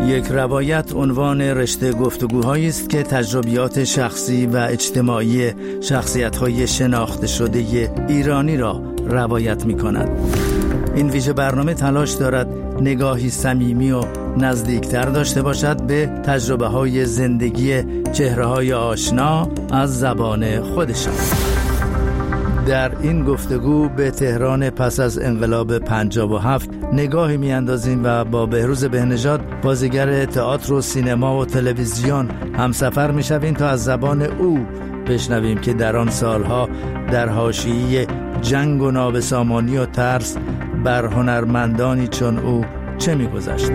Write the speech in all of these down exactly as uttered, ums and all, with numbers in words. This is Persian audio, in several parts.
یک روایت عنوان رشته گفتگوهایی است که تجربیات شخصی و اجتماعی شخصیت‌های شناخته شده ایرانی را روایت می‌کند. این ویژه برنامه تلاش دارد نگاهی صمیمی و نزدیکتر داشته باشد به تجربه‌های زندگی چهره‌های آشنا از زبان خودشان. در این گفتگو به تهران پس از انقلاب پنجاه و هفت نگاهی میاندازیم و با بهروز بهنژاد، بازیگر تئاتر و سینما و تلویزیون، همسفر میشویم تا از زبان او بشنویم که در آن سالها در حاشیه جنگ و نابسامانی و ترس بر هنرمندانی چون او چه میگذشت.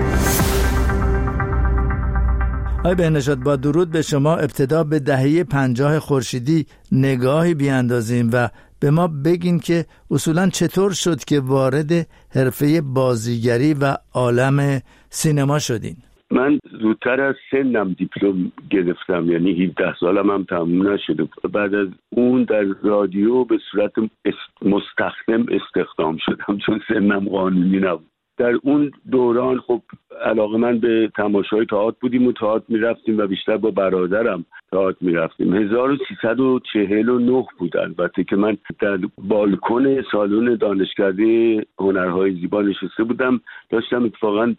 آقای بهنژاد، با درود به شما، ابتدا به دهه پنجاه خورشیدی نگاهی بیاندازیم و به ما بگین که اصولاً چطور شد که وارد حرفه بازیگری و عالم سینما شدین؟ من زودتر از سنم دیپلم گرفتم، یعنی هفده سالم هم تموم نشده. بعد از اون در رادیو به صورت مستخدم استخدام شدم چون سنم قانونی نبود. در اون دوران خب علاقه من به تماشای تئاتر بودیم و تئاتر میرفتیم و بیشتر با برادرم تئاتر میرفتیم. هزار و سیصد و چهل و نه بود البته که من در بالکن سالن دانشکده هنرهای زیبا نشسته بودم. داشتم اتفاقا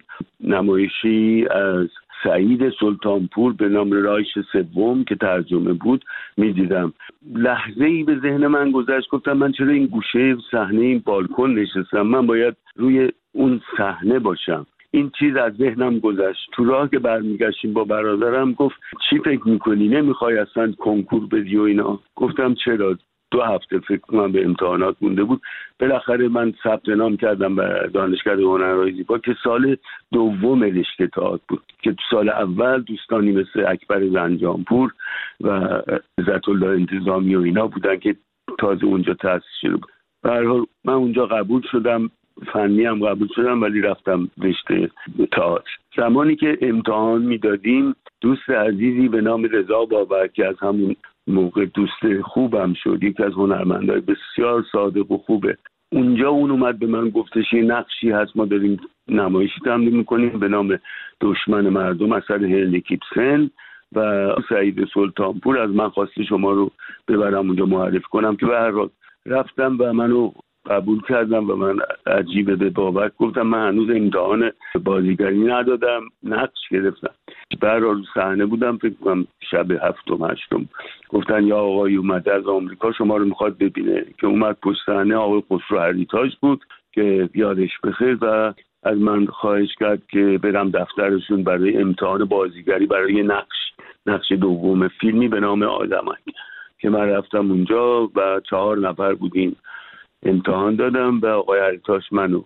نمایشی از سعید سلطانپور به نام رایش سوم که ترجمه بود میدیدم. لحظه ای به ذهن من گذشت، گفتم من چرا این گوشه صحنه این بالکن نشستم؟ من باید روی اون صحنه باشم. این چیز از ذهنم گذشت. تو راه که برمیگشتیم با برادرم گفت چی فکر میکنی؟ نمیخوای اصلا کنکور بدی و اینا؟ گفتم چرا؟ دو هفته فکر کنم به امتحانات مونده بود. بالاخره من ثبت نام کردم به دانشکده هنرهای زیبا که سال دوم رشته تئاتر بود، که تو سال اول دوستانی مثل اکبر زنجانپور و عزت الله انتظامی و اینا بودن که تازه اونجا تأسیس شده بود. به هر حال من اونجا قبول شدم، فنی هم قبول شدم، ولی رفتم رشته تئاتر. زمانی که امتحان میدادیم دوست عزیزی به نام رضا بابک که از همون موقع دوست خوبم شد، یکی از هنرمندای بسیار صادق و خوبه، اونجا اون اومد به من گفتش یه نقشی هست، ما داریم نمایشی تمرین میکنیم به نام دشمن مردم اثر هنری کیپسن و سعید سلطانپور از من خواسته شما رو ببرم اونجا معرفی کنم، که به هر حال رفتم و منو قبول کردم. و من عجیبه به بابک گفتم من هنوز امتحان بازیگری ندادم، نقش گرفتم. به هر حال صحنه بودم، فکر کنم شب هفتم هشتم، گفتن یا آقای اومده از آمریکا شما رو میخواد ببینه. که اومد پشت صحنه آقای خسرو هریتاژ بود که یادش بخیر و از من خواهش کرد که برم دفترشون برای امتحان بازیگری برای نقش نقش دوم فیلمی به نام آدمک، که من رفتم اونجا و چهار نفر بودیم، امتحان دادم و آقای هریتاژ منو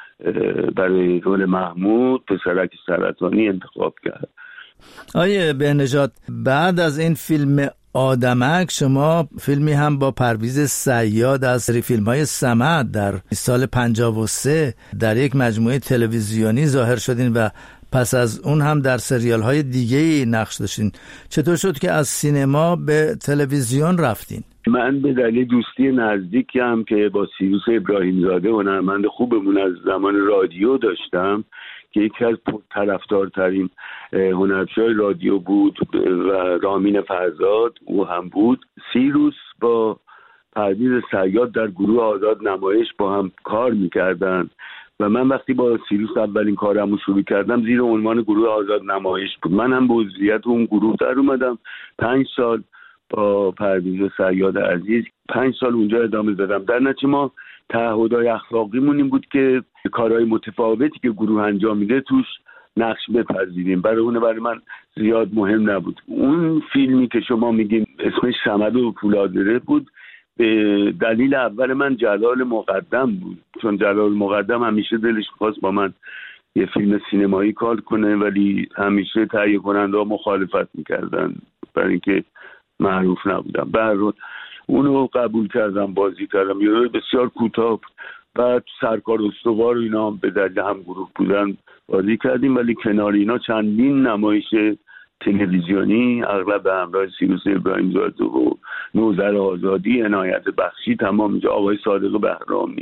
برای رول محمود پسرک سرطانی انتخاب کرد. آقای بهنژاد، بعد از این فیلم آدمک شما فیلمی هم با پرویز صیاد از سری فیلم‌های صمد در سال پنجاه و سه در یک مجموعه تلویزیونی ظاهر شدین و پس از اون هم در سریال‌های دیگه‌ای نقش داشتین. چطور شد که از سینما به تلویزیون رفتین؟ من به دلیل دوستی نزدیکی هم که با سیروس ابراهیمزاده هنرمند خوبمون از زمان رادیو داشتم که یکی از طرفدارترین هنرپیشه‌های رادیو بود و رامین فرزاد او هم بود. سیروس با پرویز صیاد در گروه آزاد نمایش با هم کار میکردن و من وقتی با سیروس اولین کارمو شروع کردم زیر عنوان گروه آزاد نمایش بود. من هم به عضویت اون گروه در اومدم. پنج سال با پرویز صیاد عزیز پنج سال اونجا ادامه دادم. در نتیجه ما تعهدهای اخلاقیمون این بود که کارهای متفاوتی که گروه انجام میده توش نقش بپذیریم. برای اون برای من زیاد مهم نبود. اون فیلمی که شما میگین اسمش صمد و پولادره بود، به دلیل اول من جلال مقدم بود، چون جلال مقدم همیشه دلش خواست با من یه فیلم سینمایی کار کنه، ولی همیشه تهیه کننده ها مخالفت میکردن برای اینکه معروف نبودم. به هر حال اونو قبول کردم، بازی کردم. یه روی بسیار کوتاه، بعد سرکار استوار و اینا هم به دلیل هم گروه بودن بازی کردیم، ولی کنار اینا چندین نمایش تلویزیونی اغلب به همراه سیروس ابراهیمزاده و نوذر آزادی، عنایت بخشی، تمام اینجا آقای صادق بهرامی،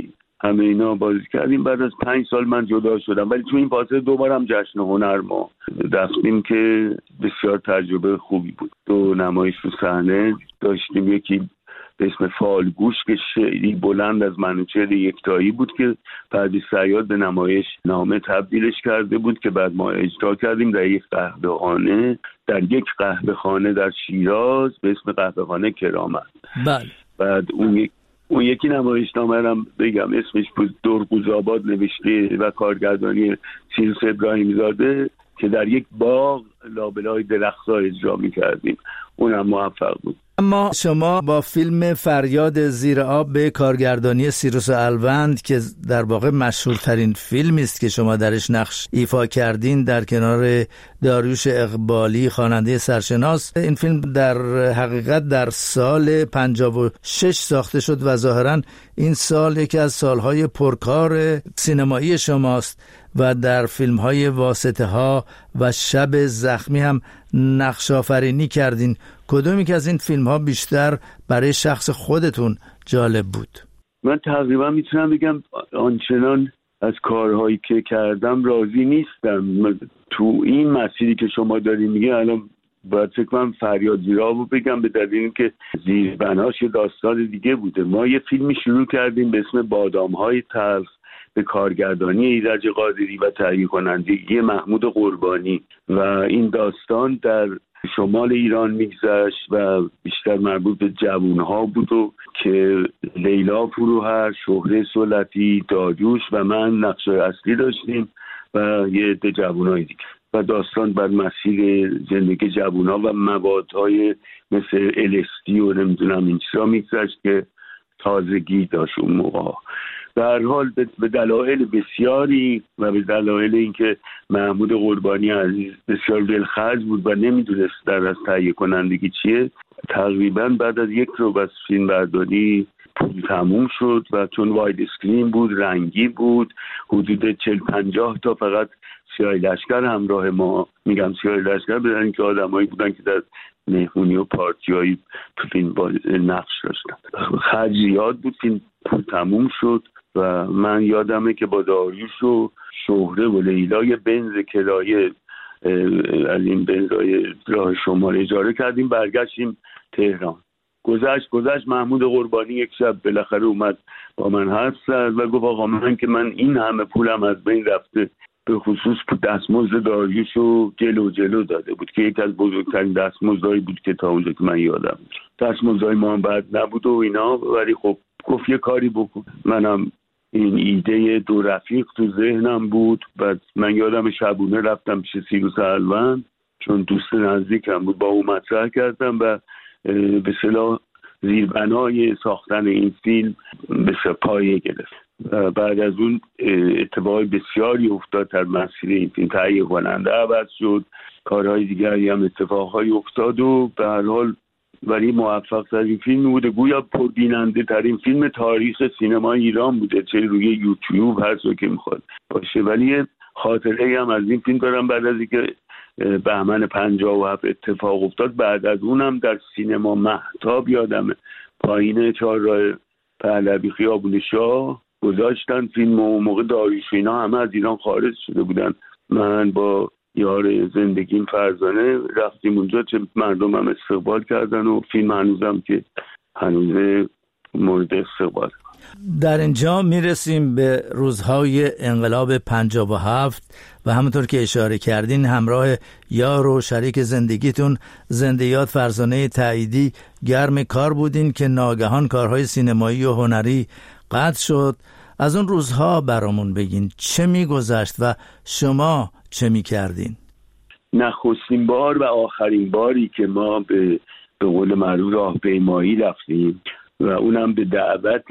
همه اینا بازی کردیم. بعد از پنج سال من جدا شدم، ولی تو این فاصله دوبارم جشن هنر ما رفتیم که بسیار تجربه خوبی بود. دو نمایش رو صحنه داشتیم، یکی به اسم فالگوش که شعری بلند از منوچهر یکتایی بود که پرویز صیاد به نمایش نامه تبدیلش کرده بود که بعد ما اجرا کردیم در یک قهوه‌خانه در یک قهوه‌خانه در شیراز به اسم قهوه‌خانه کرامت. بله. بعد اون یک اون یکی نمایشنامه هم بگم اسمش بود درقوزآباد نوشته و کارگردانی سیروس ابراهیم زاده که در یک باغ لابلای درخت‌ها اجرا می‌کردیم. اونم موفق بود. اما شما با فیلم فریاد زیر آب به کارگردانی سیروس الوند که در واقع مشهورترین فیلمی است که شما درش نقش ایفا کردین در کنار داریوش اقبالی خواننده سرشناس، این فیلم در حقیقت در سال پنجاه و شش ساخته شد و ظاهراً این سال یکی از سالهای پرکار سینمایی شماست و در فیلم‌های واسطه ها و شب زخمی هم نقش آفرینی کردین. کدومی که از این فیلم ها بیشتر برای شخص خودتون جالب بود؟ من تقریبا میتونم بگم آنچنان از کارهایی که کردم راضی نیستم. تو این مسیری که شما دارین میگه الان باید فکر کنم فریاد زیر آب بگم به دلیل اینکه زیربناش یه داستان دیگه بوده. ما یه فیلمی شروع کردیم به اسم بادام‌های تلخ به کارگردانی ایرج قادری و تهیه کنندگی محمود قربانی و این داستان در شمال ایران میگذشت و بیشتر مربوط به جوانها بود و که لیلا فروهر، شهره سلطی، داریوش و من نقشای اصلی داشتیم و یه عده جوانای دیگه و داستان بر مسیر زندگی جوانها و موادهای مثل ال اس دی و نمیدونم این چیزا میگذشت که تازگی داشت اون موقع. به هر حال به دلایل بسیاری و به دلایل اینکه محمود قربانی عزیز بسیار دلخرج بود و نمیدونست در از تهیه کنندگی چیه، تقریبا بعد از یک رو بس فیلم برداری پول تموم شد و چون واید اسکرین بود، رنگی بود، حدود چهل پنجاه تا فقط سیاه لشکر همراه ما، میگم سیاه لشکر بدن که آدمایی بودن که در مهمونی و پارتیایی تو فیلم با نقش داشتن. خرج زیاد بود، فیلم پول تموم شد و من یادمه که با داریوش و شهره و لیلای بنز کرایه از این بنزای راه شمال اجاره کردیم، برگشتیم تهران. گذشت گذشت محمود قربانی یک شب بالاخره اومد با من حرف زد و گفت آقا من که من این همه پولم از بین رفته، به خصوص دستمزد داریوش رو جلو جلو داده بود که یکی از بزرگترین دستمزدهایی بود که تا اونجا که من یادم دستمزدهای ما هم بد نبود و اینا، ولی خب گفت یه کاری بکن. منم این ایده دو رفیق تو ذهنم بود. بعد من یادم شبونه رفتم پیش سیروس الوند چون دوست نزدیکم بود، با او مطرح کردم و به اصطلاح زیربنای ساختن این فیلم به پایه گرفت. بعد از اون اتفاقای بسیاری افتاد در مسیر این فیلم، تهیه کننده عوض شد، کارهای دیگری هم اتفاقهای افتاد و به هر حال ولی موفق ترین فیلم بوده، گویا پربیننده ترین فیلم تاریخ سینما ایران بوده، چه روی یوتیوب هر جا که میخواد باشه. ولی خاطره هم از این فیلم دارم، بعد از اینکه بهمن پنجاه و هفت اتفاق افتاد، بعد از اونم در سینما مهتاب یادمه پایین چهارراه پهلوی خیابون شاه گذاشتن فیلم و موقع داریوش اینا همه از ایران خارج شده بودن. من با یار زندگیم فرزانه رفتیم اونجا، چه مردم هم استقبال کردن و فیلم هنوزم که هنوز مورد استقبال. در اینجا میرسیم به روزهای انقلاب پنجاه و هفت و همونطور که اشاره کردین همراه یار و شریک زندگیتون زنده یاد فرزانه تاییدی گرم کار بودین که ناگهان کارهای سینمایی و هنری قطع شد. از اون روزها برامون بگین چه میگذشت و شما چه میکردین؟ نخستین بار و آخرین باری که ما به به قول معروف راهپیمایی رفتیم و اونم به دعوت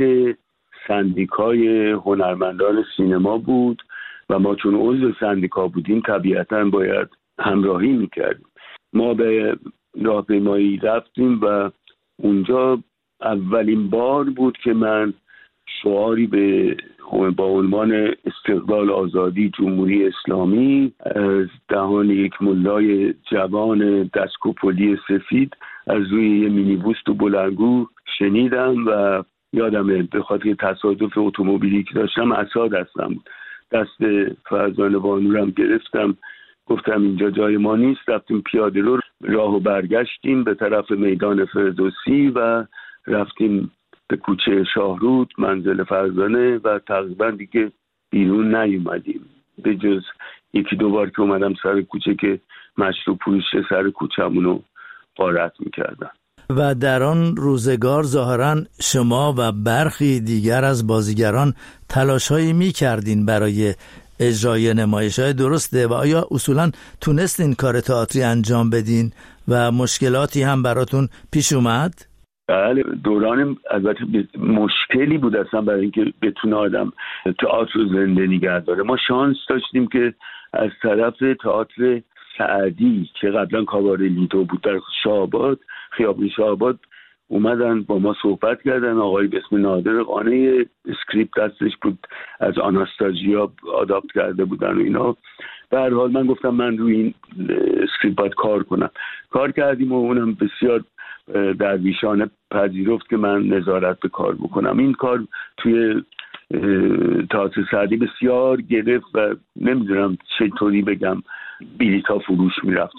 سندیکای هنرمندان سینما بود و ما چون عضو سندیکا بودیم طبیعتاً باید همراهی میکردیم. ما به راهپیمایی رفتیم و اونجا اولین بار بود که من شعاری به با عنوان استقلال آزادی جمهوری اسلامی از دهان یک ملای جوان دستکوپولی سفید از روی یه مینیبوس تو بلندگو شنیدم و یادمه به خاطر تصادف اتومبیلی که داشتم عصا دستم بود، دست فرزانه بانو هم گرفتم، گفتم اینجا جای ما نیست، رفتیم پیاده رو راه و برگشتیم به طرف میدان فردوسی و رفتیم به کوچه شاهرود منزل فرزانه و تقریبا دیگه بیرون نیومدیم به جز یکی دو بار که اومدم سر کوچه که مشروب فروش سر کوچه‌مونو غارت میکردن. و در آن روزگار ظاهراً شما و برخی دیگر از بازیگران تلاش‌هایی می‌کردین برای اجرای نمایش‌های درسته و آیا اصولاً تونستین کار تئاتری انجام بدین و مشکلاتی هم براتون پیش اومد؟ بله، دوران البته مشکلی بود اصلا برای اینکه بتونه آدم تئاتر رو زنده نگه داره. ما شانس داشتیم که از طرف تئاتر سعدی که قبلا کاباره لیدو بود در شاه‌آباد، خیابون شاه‌آباد، اومدن با ما صحبت کردن. آقای به اسم نادر قانع اسکریپت دستش بود، از آناستازیا آداپت کرده بودن و اینا. به هر حال من گفتم من روی این اسکریپت باید کار کنم. کار کردیم و اونم بسیار درویشانه پذیرفت که من نظارت به کار بکنم. این کار توی تئاتر سعدی بسیار گرفت و نمیدونم چطوری بگم بلیط‌ها فروش میرفت.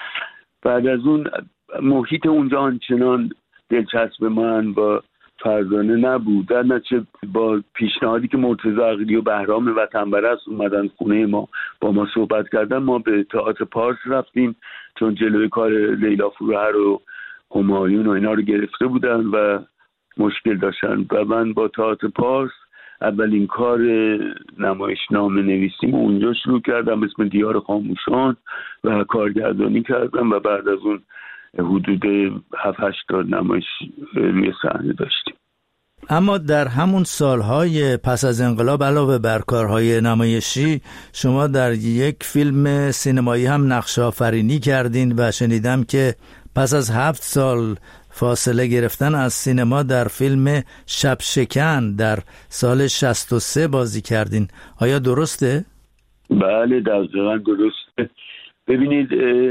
بعد از اون محیط اونجا آنچنان دلچسب من با فرزانه نبود. در نتیجه با پیشنهادی که مرتضی عقیلی و بهرام وطنپرست اومدن خونه ما با ما صحبت کردن، ما به تئاتر پارس رفتیم چون جلوی کار لیلا فروهر و همایون و اینا رو گرفته بودن و مشکل داشتن و من با تئاتر پارس اولین کار نمایشنامه نویسیم اونجا شروع کردم، اسم دیار خاموشان، و کارگردانی کردم و بعد از اون حدود هفت هشت تا نمایش روی صحنه داشتیم. اما در همون سالهای پس از انقلاب علاوه بر کارهای نمایشی شما در یک فیلم سینمایی هم نقش آفرینی کردین و شنیدم که پس از هفت سال فاصله گرفتن از سینما در فیلم شب شکن در سال شصت و سه بازی کردین. آیا درسته؟ بله دقیقاً درسته. ببینید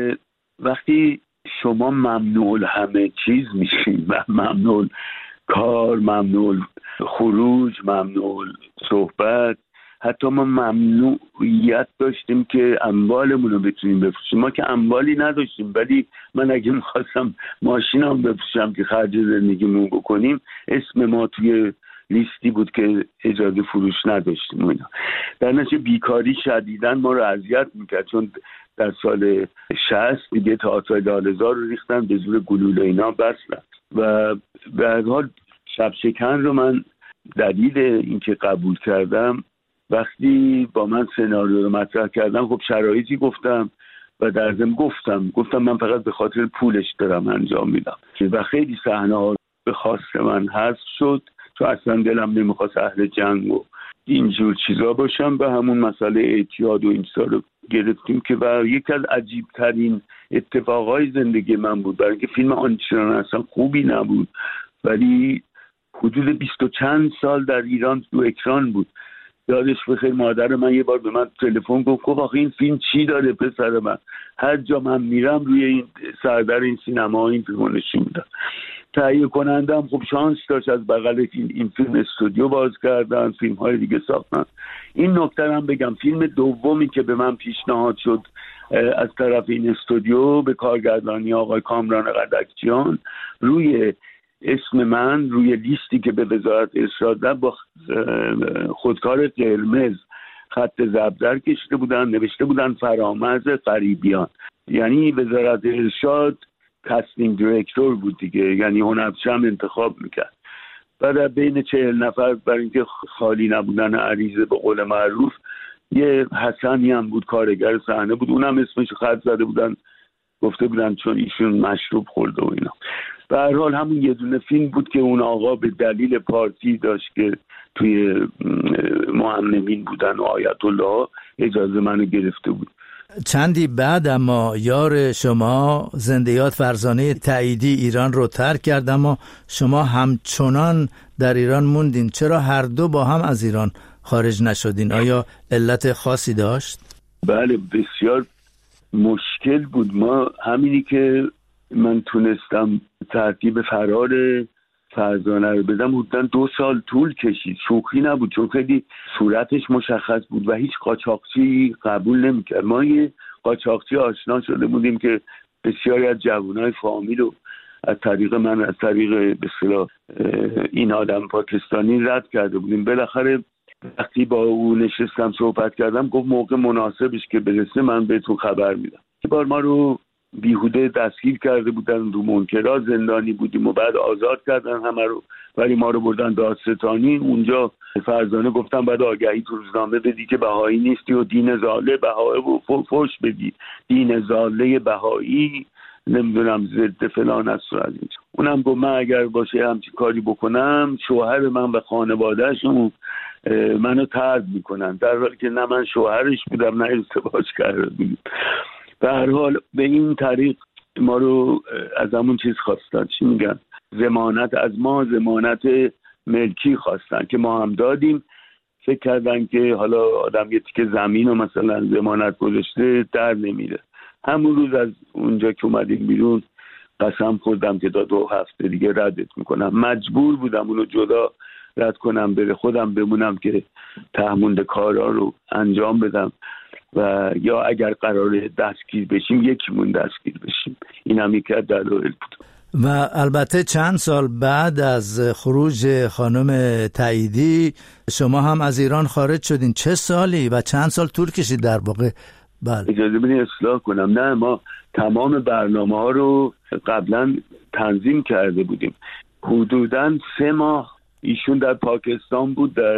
وقتی شما ممنوع همه چیز میشین، ممنوع کار، ممنوع خروج، ممنوع صحبت، حتی ما ممنوعیت داشتیم که اموالمون رو بتونیم بفروشیم. ما که اموالی نداشتیم، ولی من اگه میخواستم ماشینم بفروشم که خرج زندگیمون بکنیم، اسم ما توی لیستی بود که اجازه فروش نداشتیم. اینا در نتیجه بیکاری شدیداً ما رو اذیت میکرد، چون در سال شصت دیگه تئاتر لاله‌زار رو ریختن به زور گلوله اینا بستن و به هر حال شب شکن رو من دلیل اینکه قبول کردم، وقتی با من سناریو رو مطرح کردم خب شرایطی گفتم و در ضمن گفتم گفتم من فقط به خاطر پولش دارم انجام میدم و خیلی صحنه ها به خواست من حذف شد چون اصلا دلم نمیخواست اهل جنگ و اینجور چیزا باشم. به همون مسئله اعتیاد و این چیزا رو گرفتیم که و یکی از عجیب ترین اتفاقای زندگی من بود، برای اینکه فیلم آنچنان اصلا خوبی نبود ولی حدود بیست و چند سال در ایران دو اکران بود. یادش بخیر مادر من یه بار به من تلفن گفت گفت آخه این فیلم چی داره پسر من، هر جا من میرم روی این سردر این سینما این فیلمو نشون میدن. تهیه کننده هم خب شانس داشت از بغل این, این فیلم استودیو باز کردن، فیلم های دیگه ساختن. این نکته هم بگم فیلم دومی که به من پیشنهاد شد از طرف این استودیو به کارگردانی آقای کامران قدکچیان، روی اسم من روی لیستی که به وزارت ارشاد داد با خودکار قرمز خط زبدر کشیده بودن، نوشته بودن فرامرز غریبیان، یعنی وزارت ارشاد کاستینگ دیرکتور بود دیگه، یعنی هنرپیشه هم انتخاب میکرد. بعد بین چهل نفر برای اینکه خالی نبودن عریضه به قول معروف یه حسنی هم بود کارگر صحنه بود، اونم اسمش خط زده بودن، گفته بودن چون ایشون مشروب خورده و اینا. به هر حال همون یه دونه فیلم بود که اون آقا به دلیل پارتی داشت که توی مهمنمین بودن و آیت الله اجازه منو گرفته بود. چندی بعد اما یار شما زنده‌یاد فرزانه تاییدی ایران رو ترک کرد، اما شما همچنان در ایران موندین. چرا هر دو با هم از ایران خارج نشدین؟ آیا علت خاصی داشت؟ بله بسیار مشکل بود. ما همینی که من تونستم ترتیب فرار فرزانه رو بدم حدوداً دو سال طول کشید. شوخی نبود، چون خیلی صورتش مشخص بود و هیچ قاچاقچی قبول نمیکرد. ما یه قاچاقچی آشنا شده بودیم که بسیاری از جوانای فامیل رو از طریق من از طریق به اصطلاح این آدم پاکستانی رد کرده بودیم. بالاخره وقتی با او نشستم صحبت کردم گفت موقع مناسبش که برسه من بهتون خبر میدم. یه بار ما رو بیهوده دستگیر کرده بودن، رو منکرات زندانی بودیم و بعد آزاد کردن همه رو، ولی ما رو بردن دادستانی. اونجا فرزانه گفتم بعد آگهی تو روزنامه بدی که بهایی نیستی و دین زاله بهایی و فوش بدی، دین زاله بهایی نمیدونم ضد فلان است و از این. اونم گفت من اگر باشه همچین کاری بکنم شوهر من و خانوادهشون منو طرد میکنن، در حالی که نه من شوهرش بودم نه ازدواج کرده بودیم. به هر حال به این طریق ما رو از همون چیز خواستن، چی میگن، ضمانت از ما، ضمانت ملکی خواستن که ما هم دادیم. فکر کردن که حالا آدم یه تیکه زمین رو مثلا ضمانت گذاشته در نمیره. همون روز از اونجا که اومدیم بیرون قسم خوردم که تا دو هفته دیگه ردت میکنم. مجبور بودم اونو جدا رد کنم بره، خودم بمونم که تهمونده کارا رو انجام بدم و یا اگر قراره دستگیر بشیم یکیمون دستگیر بشیم. این هم یکی از دلایل بود. و البته چند سال بعد از خروج خانم تاییدی شما هم از ایران خارج شدین. چه سالی و چند سال طول کشید در واقع؟ بله اجازه بدین اصلاح کنم. نه، ما تمام برنامه ها رو قبلا تنظیم کرده بودیم. حدوداً سه ماه ایشون در پاکستان بود در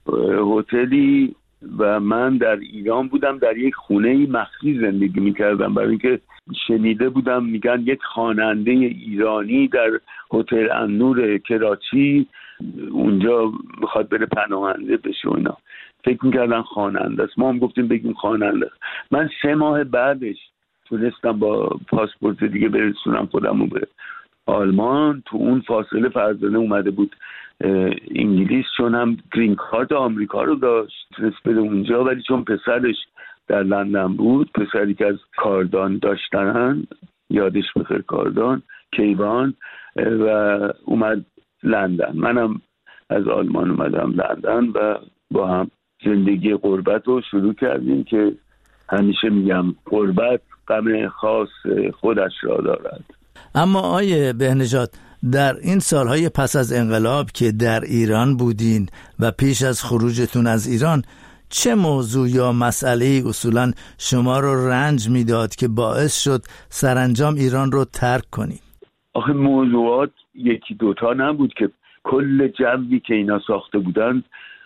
هتلی و من در ایران بودم، در یک خونه مخفی زندگی میکردم، برای اینکه شنیده بودم میگن یک خواننده ایرانی در هتل النور کراچی اونجا میخواد بره پناهنده بشه و اینا. فکر میکردن خواننده است، ما هم گفتیم بگیم خواننده است. من سه ماه بعدش تونستم با پاسپورت دیگه برسونم خودمو به آلمان. تو اون فاصله فرزانه اومده بود انگلیس، چون هم گرین کارت آمریکا رو داشت تونست بره اونجا، ولی چون پسرش در لندن بود، پسری که از کاردان داشتن، یادش بخیر کاردان، کیوان، و اومد لندن. منم از آلمان اومدم لندن و با هم زندگی غربت رو شروع کردیم که همیشه میگم غربت غم خاص خودش را دارد. اما آیه بهنژاد، در این سالهای پس از انقلاب که در ایران بودین و پیش از خروجتون از ایران، چه موضوع یا مسئله اصولا شما رو رنج میداد که باعث شد سرانجام ایران رو ترک کنید؟ آخه موضوعات یکی دوتا نبود که کل جوی که اینا ساخته بودن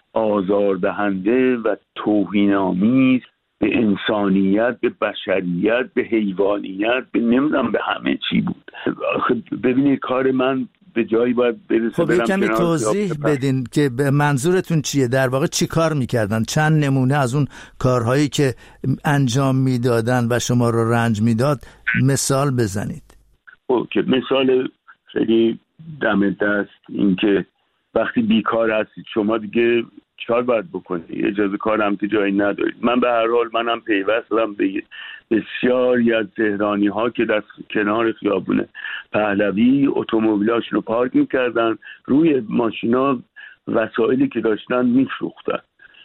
آزاردهنده و توهین‌آمیز به انسانیت، به بشریت، به حیوانیت، به نمیدونم به همه چی بود. ببینید کار من به جایی باید برسه. خب کمی توضیح بدین که منظورتون چیه، در واقع چی کار میکردن؟ چند نمونه از اون کارهایی که انجام میدادن و شما رو رنج میداد مثال بزنید. اوکی، مثال خیلی دم دست این که وقتی بیکار هستید شما دیگه چهار باید بکنید، اجازه کار هم که جایی ندارید. من به هر حال منم پیوستم به بسیاری از تهرانی ها که در کنار خیابون پهلوی اتومبیلاشون رو پارک میکردن، روی ماشینا وسایلی که داشتن میفروختن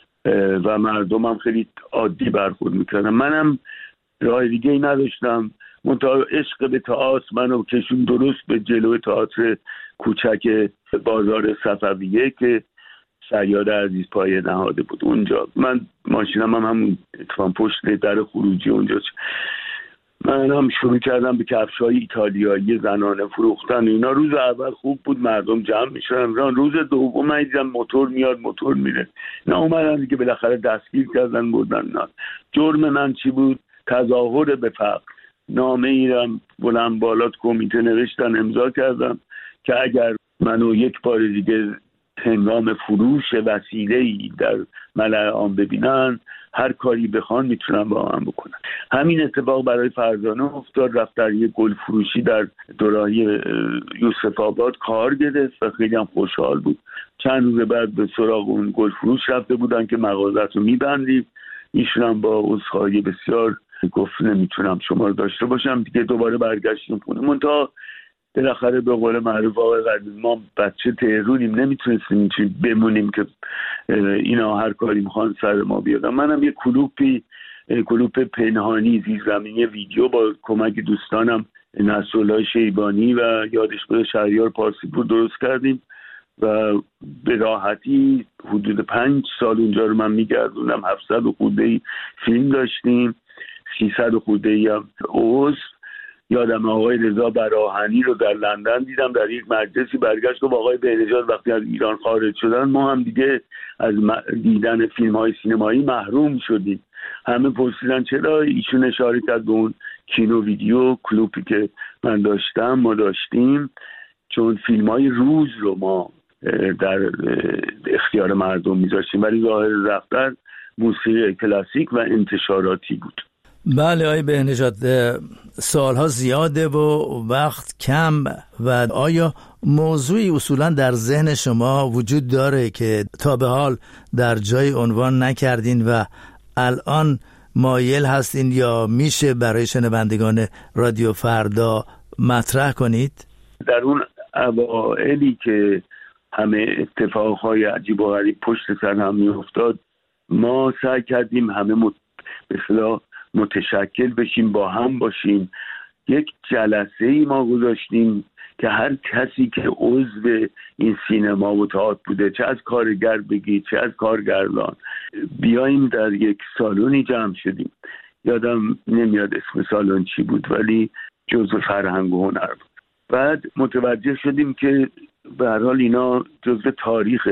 و مردم هم خیلی عادی برخورد میکردن. منم راه دیگه ای نداشتم، منتها عشق به تئاتر منو کشون درست به جلوی تئاتر کوچک بازار صفویه که شیاد عزیز پایه نهاده بود. اونجا من ماشینم هم همون اتفاق پشت در خروجی اونجا من هم شروع کردم به کفش‌های ایتالیایی زنانه فروختن. اینا روز اول خوب بود، مردم جمع میشدن. روز دوم من دیدم موتور میاد موتور میره. نه اومدن دیگه بالاخره دستگیر کردن بردن. نه جرم من چی بود؟ تظاهر به فقر. نامه ایرم بلند بالات کمیته نوشتن، امضا کردم که اگر منو یک بار دیگه هنگام فروش وسیله‌ای در ملأ عام ببینن هر کاری بخوان میتونن با هم بکنن. همین اتفاق برای فرزانه افتاد. رفت در یک گل فروشی در دوراهی یوسف آباد کار گرفت و خیلی هم خوشحال بود. چند روز بعد به سراغ اون گل فروش رفته بودن که مغازت رو میبندیم. ایشون هم با عذرخواهی بسیار گفت نمیتونم شما رو داشته باشم دیگه. دوباره برگشتیم خونه. منتها بالاخره به قول معروف آقای قدیم ما بچه تهرونیم، نمیتونستیم چی بمونیم که اینا هر کاری میخوان سر ما بیادن. منم یه کلوپی کلوپ پنهانی زیرزمینی ویدیو با کمک دوستانم نصرالله شیبانی و یادش بده شهریار پارسیپور درست کردیم و به راحتی حدود پنج سال اونجا رو من میگردونم. هفتصد خورده فیلم داشتیم، سیصد خورده ای هم عضو. یادم آقای رضا براهنی رو در لندن دیدم، در یک مجلسی برگشت و آقای بهنژاد وقتی از ایران خارج شدن ما هم دیگه از دیدن فیلم های سینمایی محروم شدیم. همه پرسیدن چرا، ایشون اشاره کرد به اون کینو ویدیو کلوپی که من داشتم ما داشتیم، چون فیلم های روز رو ما در اختیار مردم میذاشتیم ولی ظاهر رفتار موسیقی کلاسیک و انتشاراتی بود. بله آقای بهنژاد، سالها زیاده و وقت کم و آیا موضوعی اصولا در ذهن شما وجود داره که تا به حال در جای عنوان نکردین و الان مایل هستین یا میشه برای شنوندگان رادیو فردا مطرح کنید؟ در اون اوائلی که همه اتفاقهای عجیب و غریب پشت سر هم میافتاد ما سعی کردیم همه مت... به اصطلاح متشکل بشیم، با هم باشیم. یک جلسه ای ما گذاشتیم که هر کسی که عضو این سینما و تئاتر بوده، چه از کارگر بگید چه از کارگردان، بیاییم در یک سالونی جمع شدیم. یادم نمیاد اسم سالن چی بود ولی جزء فرهنگ و هنر بود. بعد متوجه شدیم که به هر حال اینا جزء تاریخ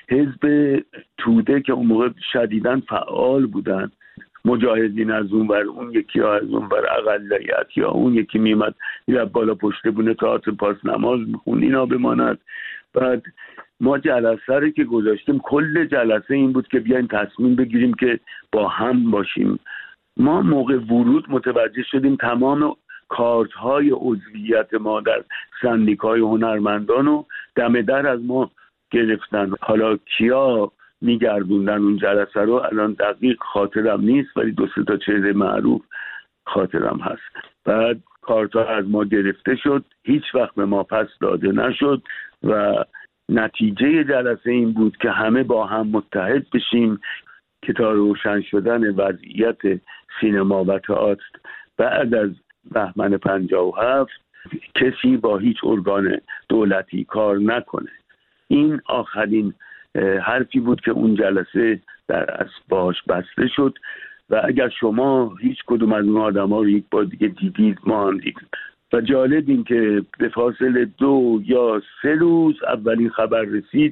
حزب توده که اون موقع شدیداً فعال بودن، مجاهدین از اون ور، اون یکی ها از اون ور اقلیت، یا اون یکی میمد یا بالا پشت بونه تئاتر پاس نماز میخوند اینا بماند. بعد ما جلسه رو که گذاشتیم کل جلسه این بود که بیاین تصمیم بگیریم که با هم باشیم. ما موقع ورود متوجه شدیم تمام کارت های عضویت ما در سندیکای هنرمندان رو دم در از ما گرفتن. حالا کیا میگردوندن اون جلسه رو الان دقیق خاطرم نیست ولی دو سه تا چهره معروف خاطرم هست. بعد کارتا از ما گرفته شد، هیچ وقت به ما پس داده نشد و نتیجه جلسه این بود که همه با هم متحد بشیم که تا روشن شدن وضعیت سینما و تئاتر بعد از بهمن پنجاه و هفت کسی با هیچ ارگان دولتی کار نکنه. این آخرین حرفی بود که اون جلسه در اصل باش بسته شد و اگر شما هیچ کدوم از اون آدم ها رو یک بار دیگه دیدید ما هم دیدیم. و جالب این که به فاصله دو یا سه روز اولین خبر رسید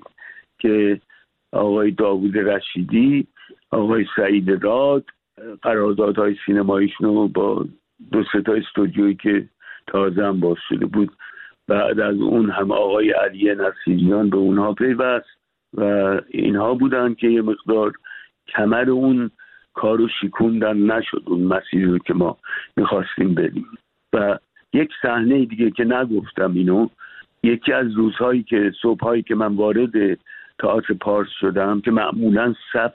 که آقای داوود رشیدی، آقای سعید راد قراردادهای سینماییشون رو با دو سه تا استودیویی که تازه هم باز شده بود، بعد از اون هم آقای علی نصیریان به اونها پیوست و اینها بودن که یه مقدار کمر اون کارو شکوندن، نشد اون مسیری رو که ما میخواستیم بریم. و یک صحنه دیگه که نگفتم اینو، یکی از روزهایی که صبحهایی که من وارد تئاتر پارس شدم که معمولا صف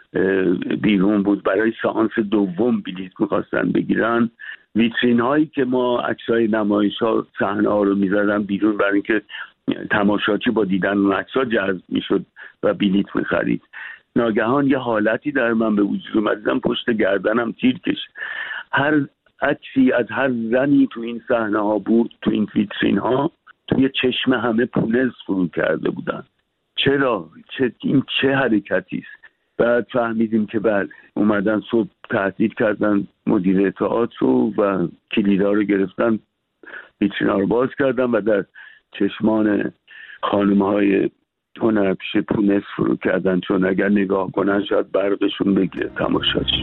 بیرون بود، برای سانس دوم بلیط میخواستن بگیرن، ویترین هایی که ما عکسای نمایش ها صحنه ها رو میزدن بیرون برای اینکه تماشاچی با دیدن اون عکس‌ها جذب میشد و بلیط میخرید. ناگهان یه حالتی در من به وجود اومد، دیدم پشت گردنم تیر کش. هر عکسی از هر زنی تو این صحنه ها بود، تو این ویترین ها، توی چشم همه پونز فرو کرده بودن. چرا؟ چه این چه حرکتی است؟ بعد فهمیدیم که بله، اومدن صبح تهدید کردن مدیر تئاتر و کلیدا رو گرفتن، ویترین ها رو باز کردن و در چشمان خانم‌های هنرپیشه پونس فرو کردن، چون اگر نگاه کنن شاید برقشون بگیره تماشاچی.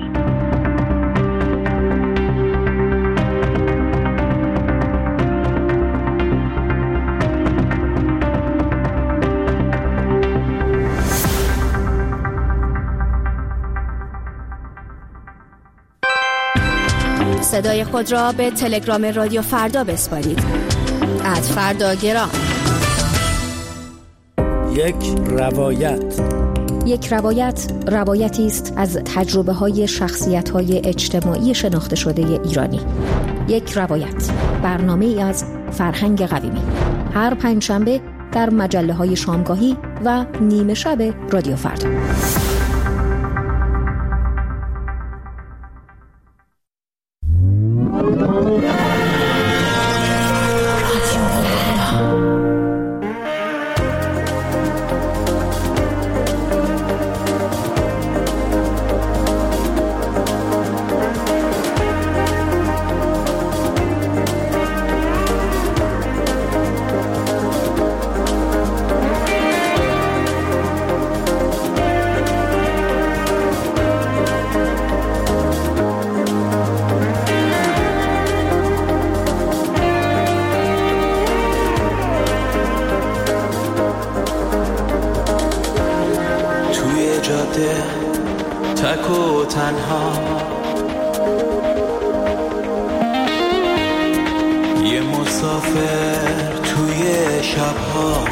صدای خود را به تلگرام رادیو فردا بسپارید. ات فردا گرام. یک روایت. یک روایت روایتی است از تجربه های شخصیت های اجتماعی شناخته شده ایرانی. یک روایت، برنامه ای از فرهنگ قویمی. هر پنجشنبه در مجله‌های شامگاهی و نیمه شب رادیو فردا. تک و تنها یه مسافر توی شبها،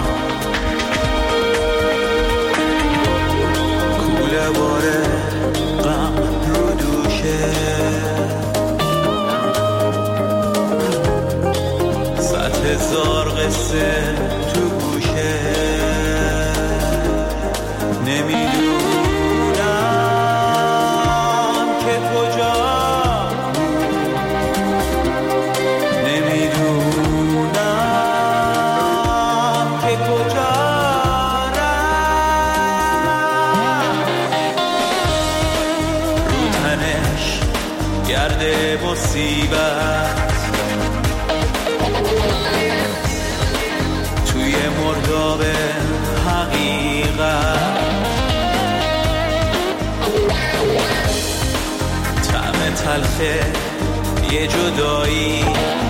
کوله باره غم رو دوشه، صد هزار قصه تو گوشه، نمیدونم که کجا، نمیدونم که کجا رفت، رو تنش گرده مصیبت، توی مرداب حقیقت، طعم تلخه یه جدایی،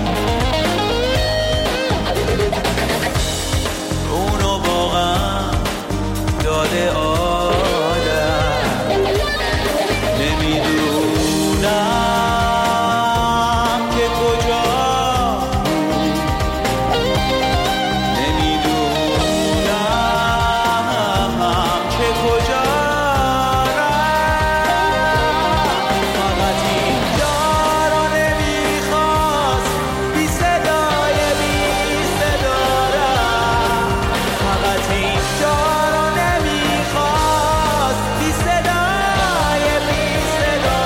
اونو واقعا داده آدم، نمیدونم که کجا، نمیدونم که کجا رفت، فقط اینجا رو نمیخواست بی صدای بی صدا رفت، فقط اینجا رو نمیخواست بی صدای بی صدا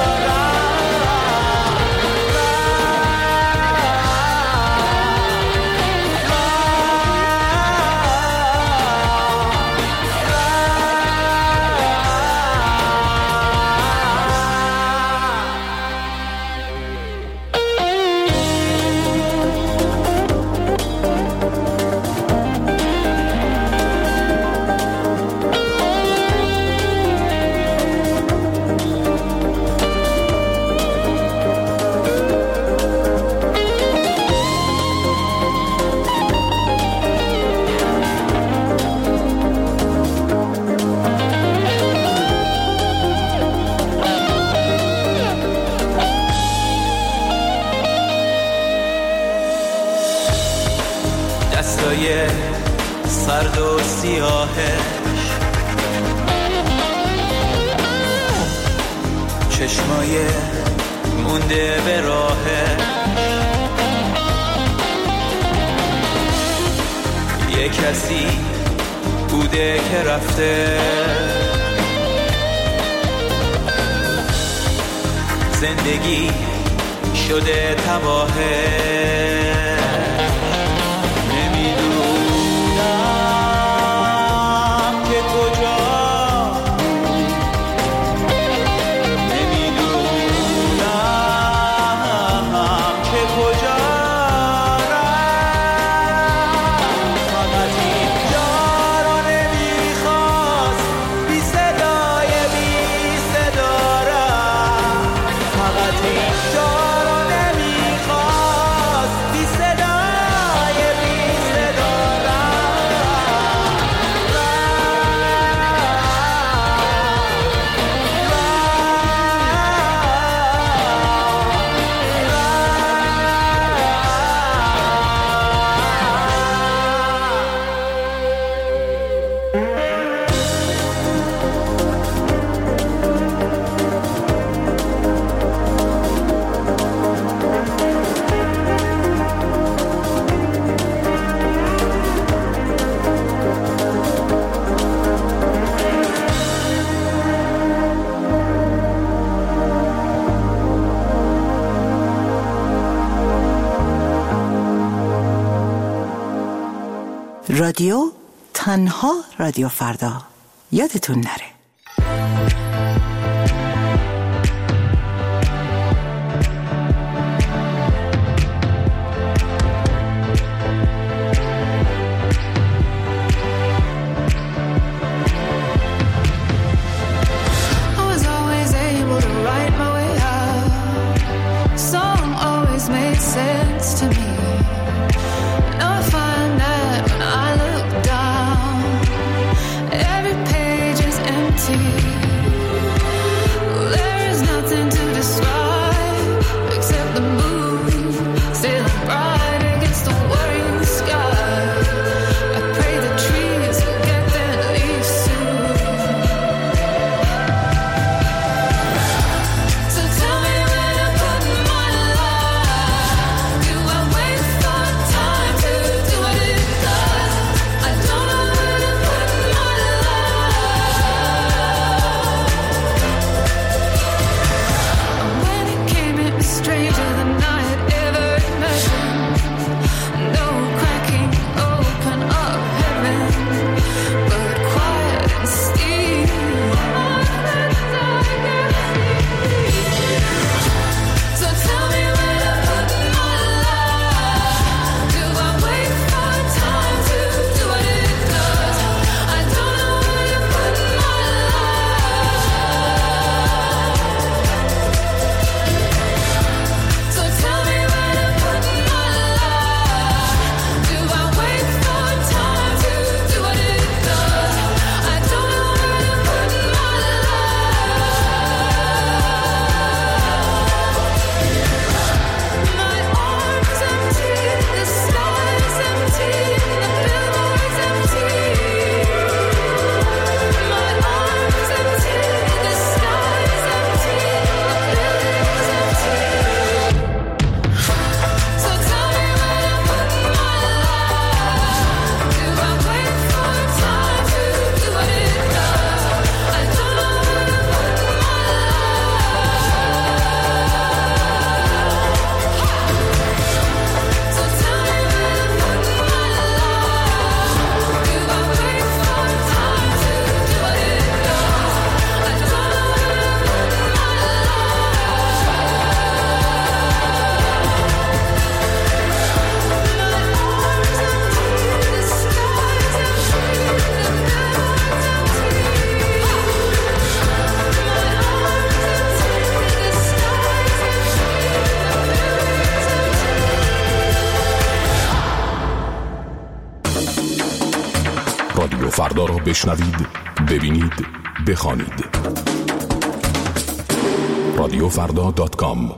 دستای سرد و سیاهش، چشمای مونده به راهش، یه کسی بوده که رفته، زندگی شده تباهه، نمیدونم که کجا، نمیدونم که کجا رفت، فقط اینجا رو نمیخواست بی صدای بی صدا رفت، فقط اینجا رو نمیخواست بی رادیو تنها رادیو فردا یادتون نره. رادیو فردا را بشنوید، ببینید، بخوانید. رادیو فردا دات کام.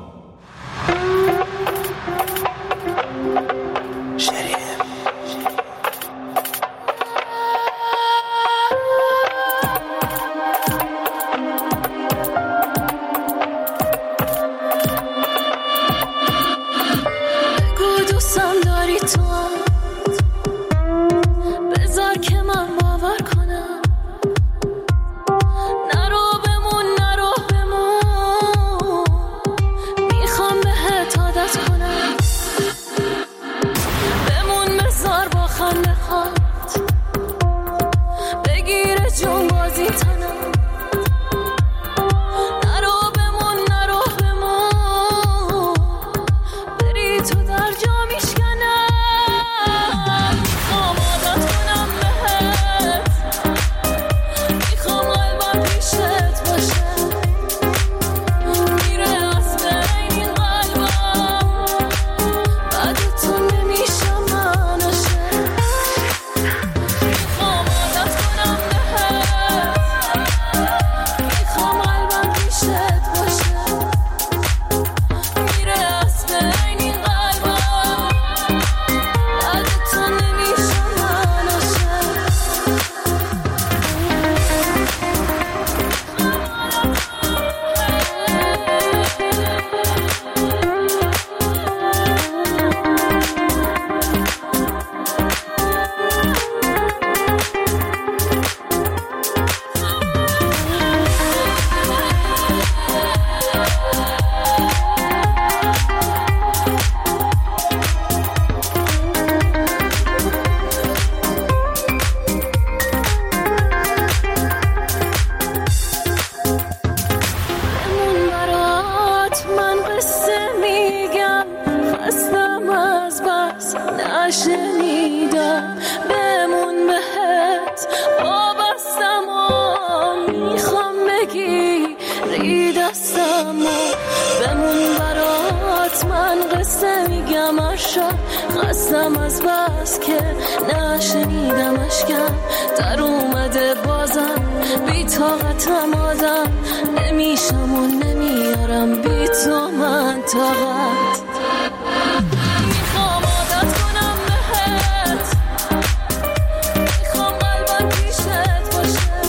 باز نشنیدم بمون بهت وابستم و میخوام بگی ری دستم و بمون برات من قصه میگم اشا قصدم از بس که نشنیدم اشکم در اومده بازم بی طاقتم آدم نمیشم و نمیارم بی تو من طاقت میخوام عادت کنم بهت میخوام قلبم پیشت باشه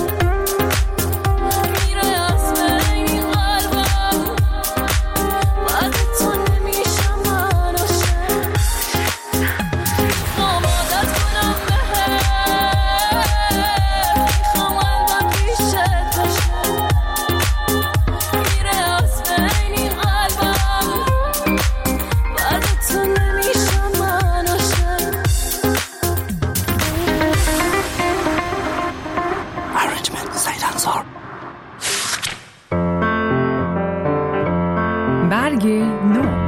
میره از بین قلبم بعد تو نمیشم من عاشق میخوام عادت کنم بهت میخوام قلبم پیشت باشه میره از بین قلبم بعد تو نمیشم من عاشق Arrangement سعید انصار. برگ نو.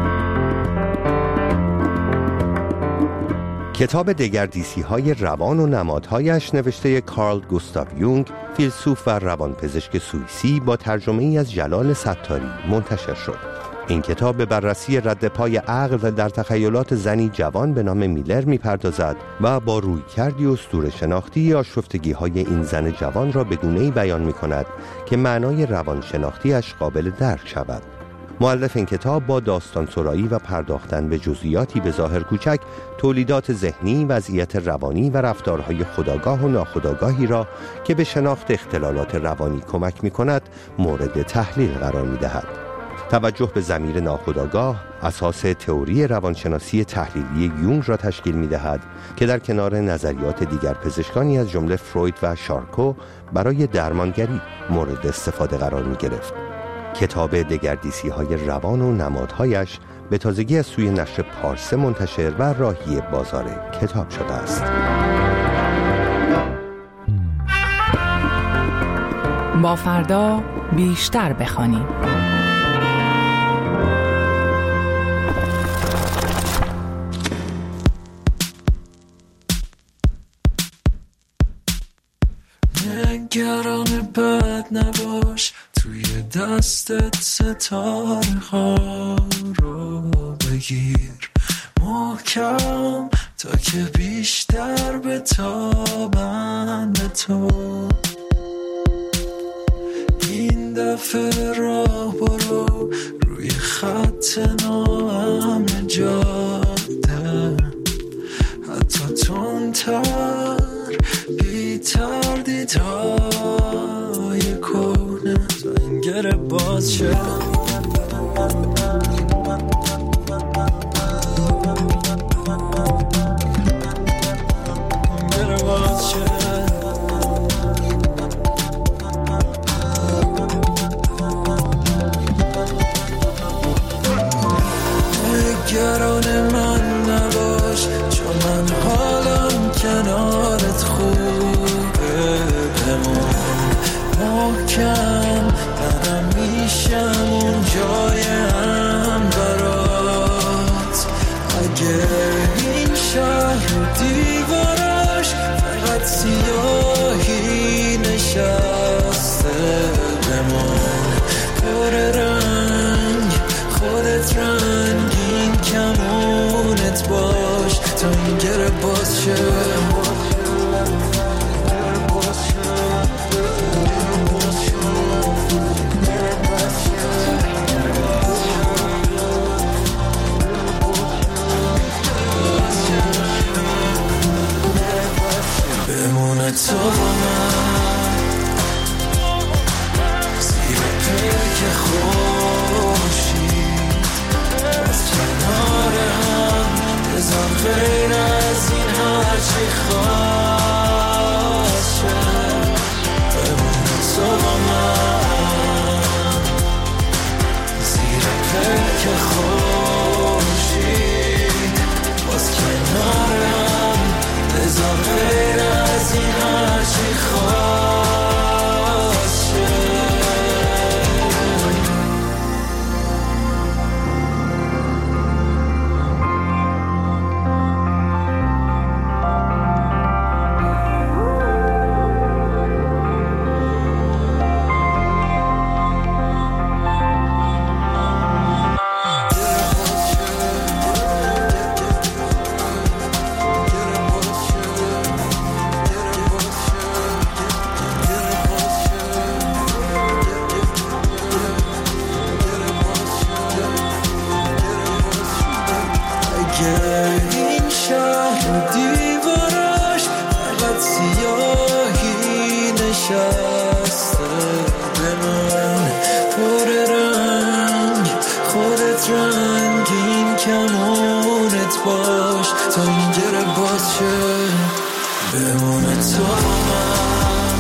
کتاب دگردیسی‌های روان و نمادهایش نوشته کارل گوستاو یونگ، فیلسوف و روانپزشک سوئیسی با ترجمه‌ای از جلال ستاری منتشر شد. این کتاب به بررسی رد پای عقل در تخیلات زنی جوان به نام میلر می‌پردازد و با رویکردی اسطوره شناختی آشفتگی‌های این زن جوان را به گونه‌ای بیان می‌کند که معنای روانشناختیش قابل درک شود. مؤلف این کتاب با داستان سرایی و پرداختن به جزئیاتی به ظاهر کوچک تولیدات ذهنی، وضعیت روانی و رفتارهای خودآگاه و ناخودآگاهی را که به شناخت اختلالات روانی کمک می‌کند مورد تحلیل قرار می‌دهد. توجه به ضمیر ناخودآگاه اساس تئوری روانشناسی تحلیلی یونگ را تشکیل می‌دهد که در کنار نظریات دیگر پزشکانی از جمله فروید و شارکو برای درمانگری مورد استفاده قرار می‌گرفت. کتاب دگردیسی‌های روان و نمادهایش به تازگی از سوی نشر پارسه منتشر و راهی بازار کتاب شده است. با فردا بیشتر بخوانیم. نگران بد نباش، توی دستت ستاره ها رو بگیر محکم تا که بیشتر بتابن به تو. این دفعه راه برو روی خط ناامن جاده، حتی تندتر بی تردیدهای کنه تا این گره باز شد. نگران من نباش، چون من حالم کنارت خوبه. بمون محکم، منم میشم اون جایم برات. اگه این شهر و دیوارش فقط سیاهی نشسته، بمون پر رنگ خودت رنگین کمونت باش تا این گره باز شه. بمونه تو با من زیر پیک خورشید، باز کنار هم بزن غیر از این هرچی خواست شد. بمونه تو با من زیر پیک خورشید، باز کنار هم بزن غیر از این هرچی خواست شد. که این شهر دیوارش فقط سیاهی نشسته. بمون پر رنگ خودت رنگین کمانت باش تا این گره باز شه. بمونه تو من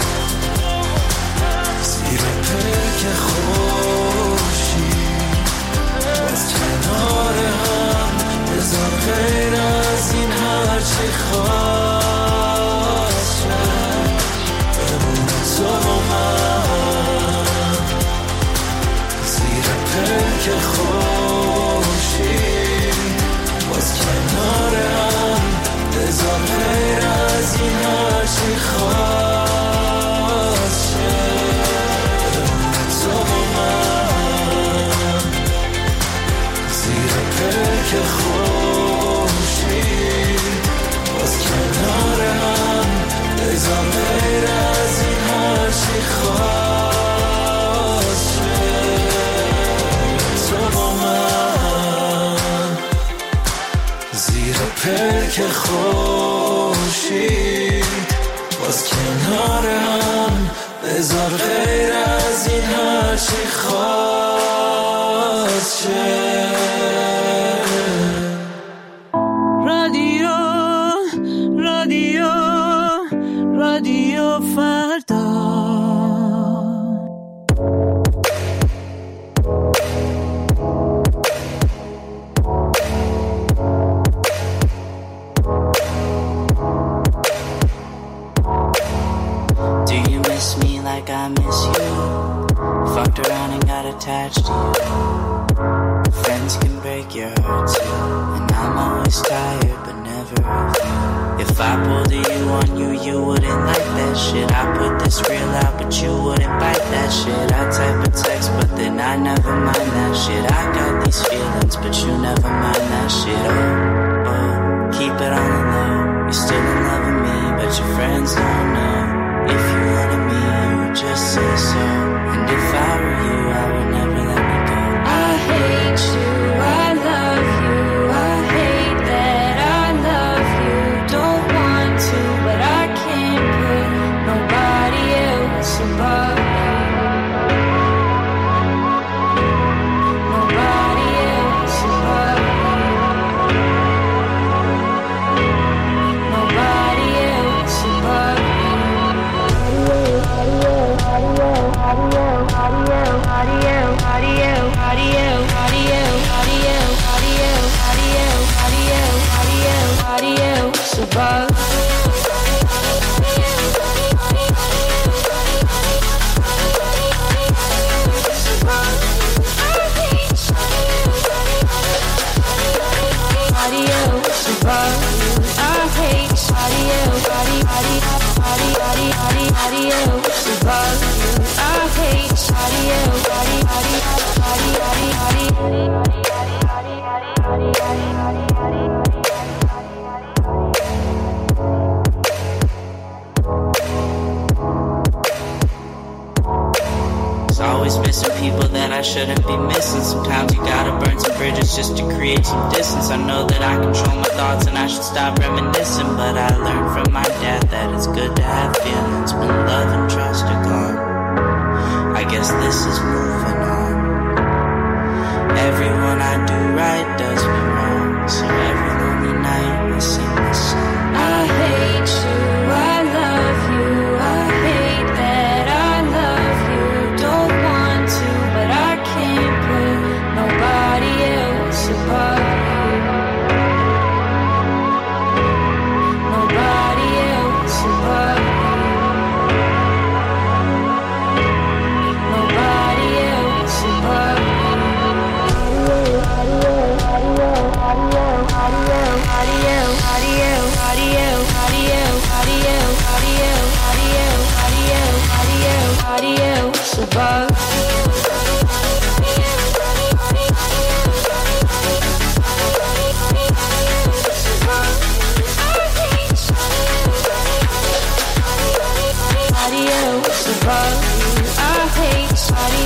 زیر پلک خوشی باز کنار هم بذار غیر از این هرچی خواست شه. بمونه تو من زیر پلک خوشی باز کنار هم بذار غیر از این هرچی خواست شه. تو من زیر پلک خوشی باز کنار هم بذار غیر از این هرچی خواست شه. تو من زیر پلک خوشی باز کنار هم بذار غیر از این هرچی خواست شه. رادیو رادیو رادیو فردا. Like I miss you, fucked around and got attached to you. Friends can break your heart too, and I'm always tired but never of you. If I pulled a you on you, you wouldn't like that shit. I put this real out but you wouldn't bite that shit. I type a text but then I never mind that shit. I got these feelings but you never mind that shit. Oh, oh, keep it on the low. You're still in love with me but your friends don't know. If you wanted me, you would just say so. And if I were you, I would never let me go. I hate you, I love you. I hate that I love you. Don't want to, but I can't put nobody else above you. Nobody else above you. Nobody else above you. I shouldn't be missing. Sometimes you gotta burn some bridges just to create some distance. I know that I control my thoughts and I should stop reminiscing, but I learned from my dad that it's good to have feelings when love and trust are gone. I guess this is moving on. Everyone I do right does me wrong, so every lonely night I sing this song. I hate you, I love you, I hate that I love you. Don't want to, but I can't put nobody else above you. Nobody else above you. Nobody else above you.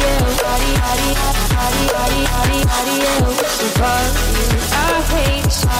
I hate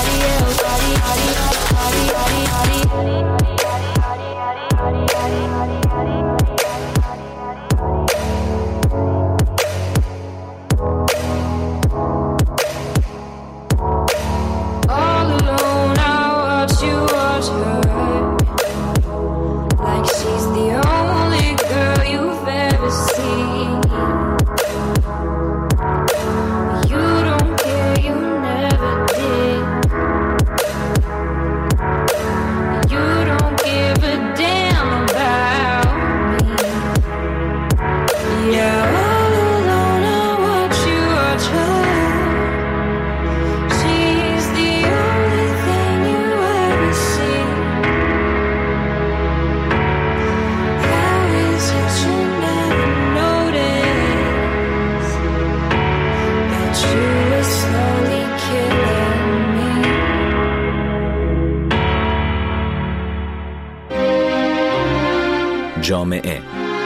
جامعه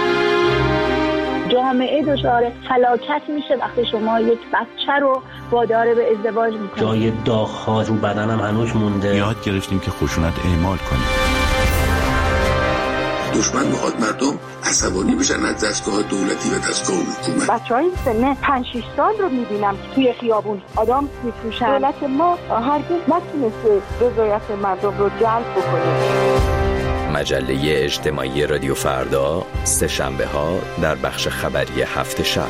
جامعه دچار فلاکت میشه وقتی شما یک بچه رو وادار به ازدواج میکنید. جای داغ‌ها رو بدنم هنوز مونده. یاد گرفتیم که خشونت اعمال کنیم. دشمن میخواد مردم عصبانی بشن از دستگاه دولتی و دستگاه حکومت. بچهای سن پنج شش سال رو میبینم که توی خیابون آدم میفروشن. دولت ما هرگز نتونسته رضایت مردم رو جلب بکنه. مجله اجتماعی رادیو فردا سه شنبه ها در بخش خبری هفت شب.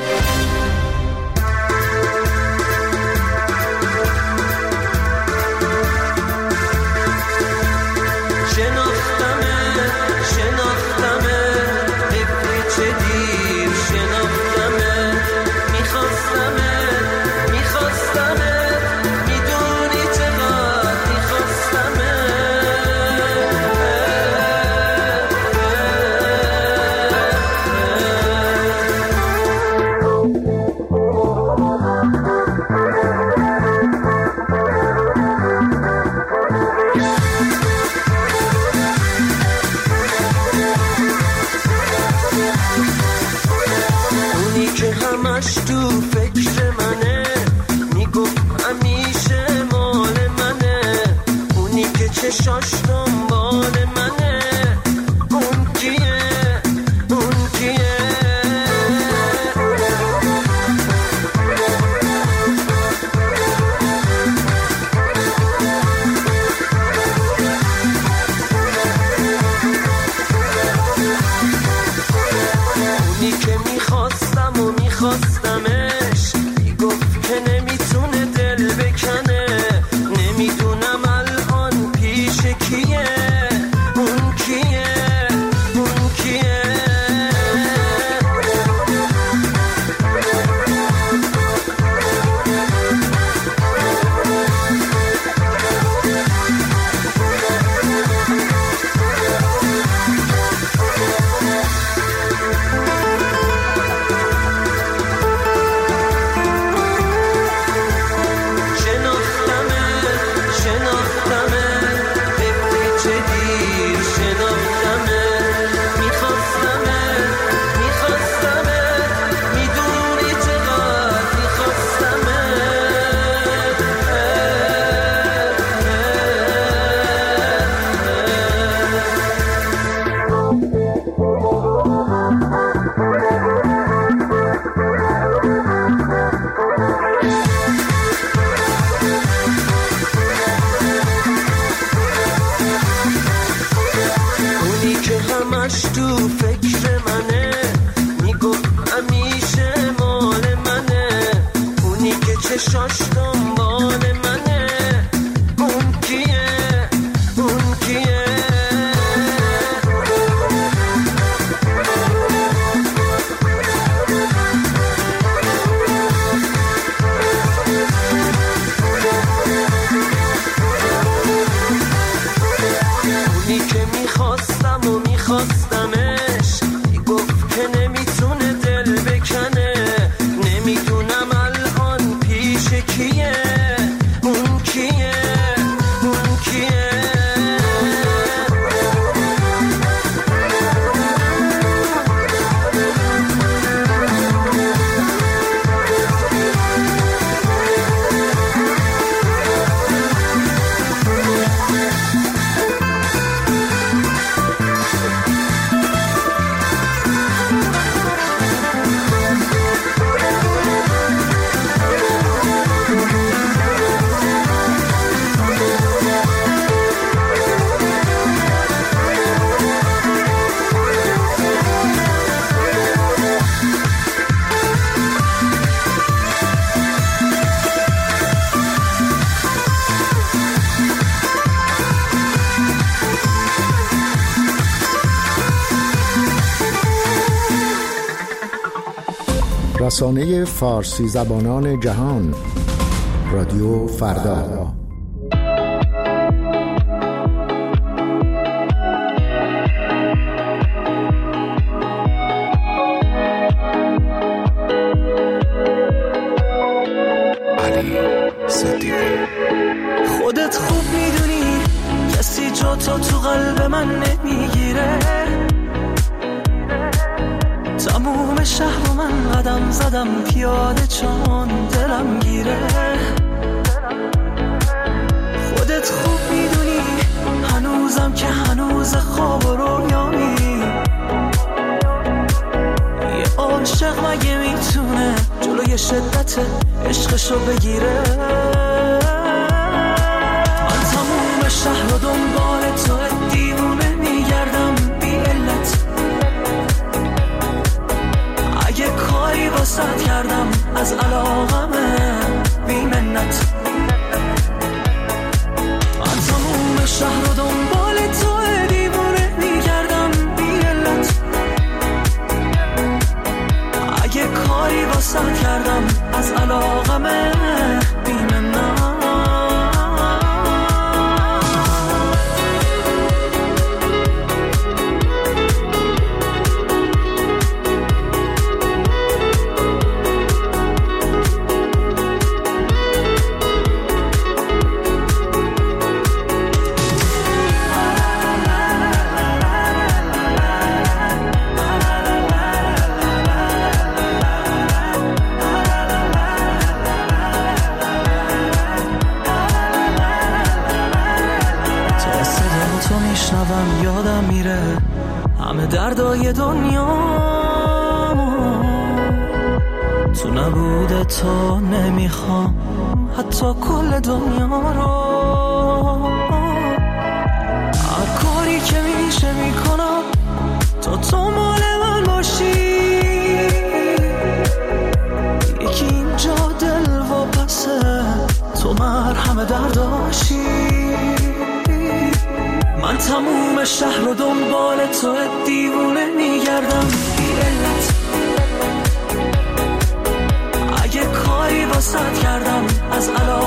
کیه رسانه فارسی زبانان جهان، رادیو فردا. خودت خوب میدونی کسی جا تو تو قلب من نمیگیره. تموم شهر و من قدم زدم پیاده چون دلم گیره. خودت خوب میدونی هنوزم که هنوز خواب و رویامی. یه عاشق مگه میتونه جلوی شدت عشقشو بگیره؟ من تموم شهر و دنبال تو دیوونه میگردم بی علت. اگه کاری واسط کردم از علاقمه بی منت. من تموم شهر و دنبال تو دیوونه میگردم بی علت. اگه کاری واسط کردم از علاقمه بی منت. یادم میره همه دردای دنیا تو نبوده تو نمیخوام حتی کل دنیا رو. هر کاری که میشه میکنم تا تو مال من باشی. یکی اینجا دل و پسه تو مرهم درداشی. من تموم شهر و دنبال تو دیوونه میگردم بی علت. اگه کاری واسط کردم از علاقه